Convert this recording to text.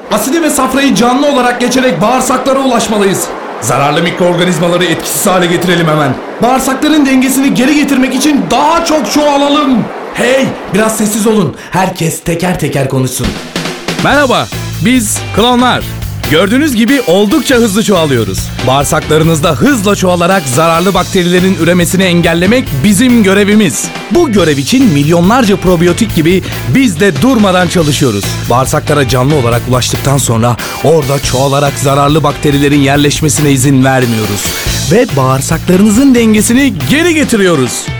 Asidi ve safrayı canlı olarak geçerek bağırsaklara ulaşmalıyız. Zararlı mikroorganizmaları etkisiz hale getirelim hemen. Bağırsakların dengesini geri getirmek için daha çok çoğalalım. Hey, biraz sessiz olun. Herkes teker teker konuşsun. Merhaba, biz klonlar. Gördüğünüz gibi oldukça hızlı çoğalıyoruz. Bağırsaklarınızda hızla çoğalarak zararlı bakterilerin üremesini engellemek bizim görevimiz. Bu görev için milyonlarca probiyotik gibi biz de durmadan çalışıyoruz. Bağırsaklara canlı olarak ulaştıktan sonra orada çoğalarak zararlı bakterilerin yerleşmesine izin vermiyoruz. Ve bağırsaklarınızın dengesini geri getiriyoruz.